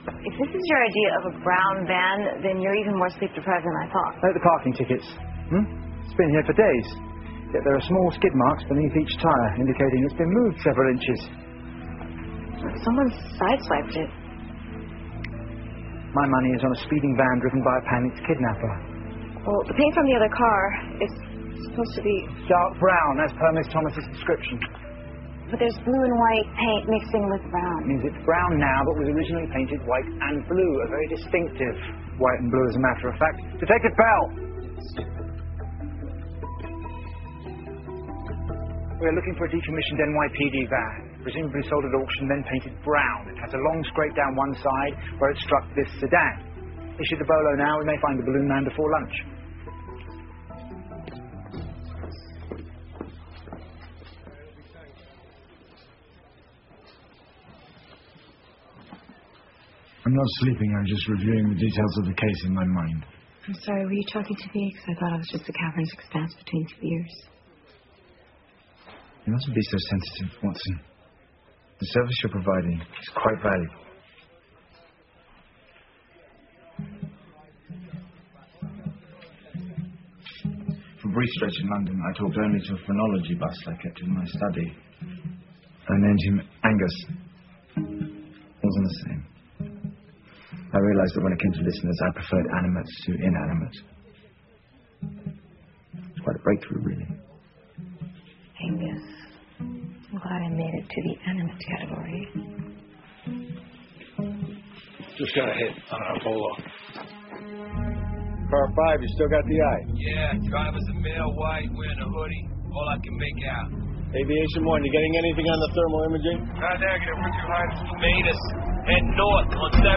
If this is your idea of a brown van, then you're even more sleep deprived than I thought. Note the parking tickets. It's been here for days. Yet there are small skid marks beneath each tyre, indicating it's been moved several inches. Someone sideswiped it. My money is on a speeding van driven by a panicked kidnapper. Well, the paint from the other car is supposed to be dark brown, as per Miss Thomas's description. But there's blue and white paint mixing with brown. It means it's brown now, but was originally painted white and blue. A very distinctive white and blue, as a matter of fact. Detective Bell! We're looking for a decommissioned NYPD van, presumably sold at auction, then painted brown. It has a long scrape down one side where it struck this sedan. Issue the bolo now, we may find the balloon man before lunch. I'm not sleeping, I'm just reviewing the details of the case in my mind. I'm sorry, were you talking to me? Because I thought I was just a cavernous expanse between two ears. You mustn't be so sensitive, Watson. The service you're providing is quite valuable. For a brief stretch in London, I talked only to a phrenology bus I kept in my study. I named him Angus. Wasn't the same. I realized that when it came to listeners, I preferred animate to inanimate. It's quite a breakthrough, really. Angus, I'm glad I made it to the animate category. Just got a hit on our Polo. Car 5, you still got the eye? Yeah, driver's a male, white, wearing a hoodie. All I can make out. Aviation 1, you getting anything on the thermal imaging? Negative. Richard Hines made us head north on 7.